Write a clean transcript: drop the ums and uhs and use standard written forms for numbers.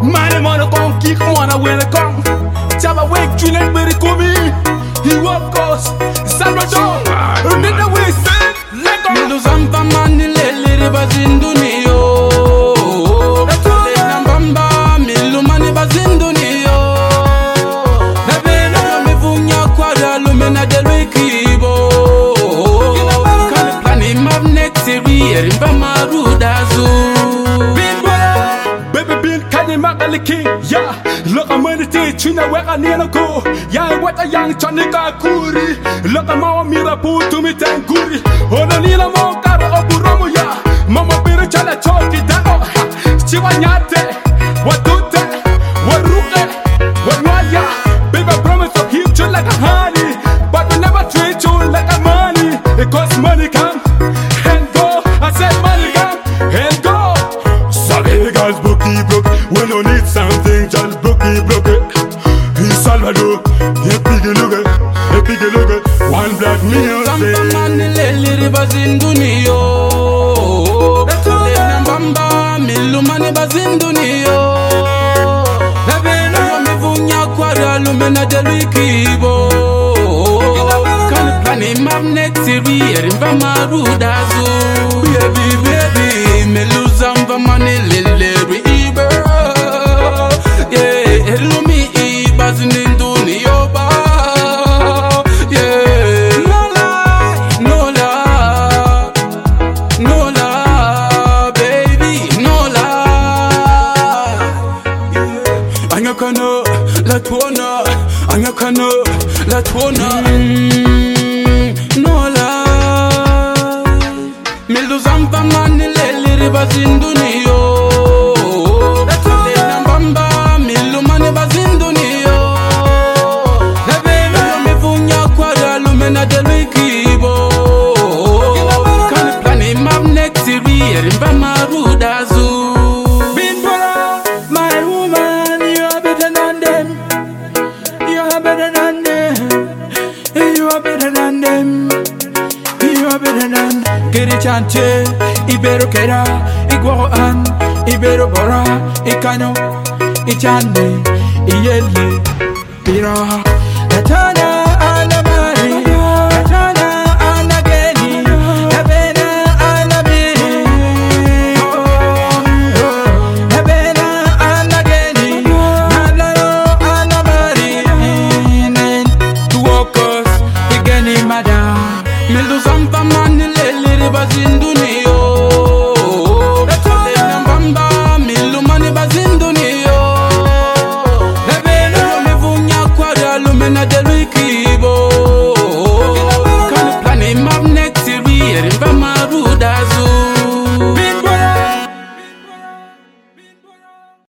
Money, money, come kick wanna will come. Java wake, Julian, very coming. He walk us, Salvador. Need the way, say, let go. Milu zampa mani lele bazinduniyo. Le nambamba milu mani bazinduniyo. Nabena mivunya kwada lumena delwikibo. Kali plani mabnexiri erimba marudazu. Baby bin kani makali king, yeah. Look a money tea, china weka nina ko. Yeah, what a young chanika kuri. Look a mama mira pu to me tanguri. Ono nila mo karo oburomo ya. Mama bira chala choki da oh. Chiwa nyate, watute, waruke, wanwaya. Baby I promise to keep you like a honey, but we never treat you like a money. It costs money come and go. I said money come and go. Sorry guys, bookie broke. We don't need something, just bookie broke it. In Salvador, he big look it. One black music. Zampa mani lele bazinduniyo. Le nambamba milu mani bazinduniyo. Nabena mivunya kwada lumena delwikibo. Kali plani mabnexiri erimba marudazu. Baby, milu zampa mani lele ribe. Yeah, elumi bazinduniyo ba. Yeah, no lie, baby, no lie. Anyakana, latwana, anyakana, latwana. No lie. Milu zampa mani lele bazinduniyo. Le nambamba milu mani bazinduniyo. Nabena mivunya kwada lumena delwikibo. Kali plani mabnexiri erimba marudazu. My woman, you are better than them. You are better than them. You are better than them. You are better than Kiri chante, ibero kera, igwaro an, ibero bora, ikano, ichande, iyele, pira, latana.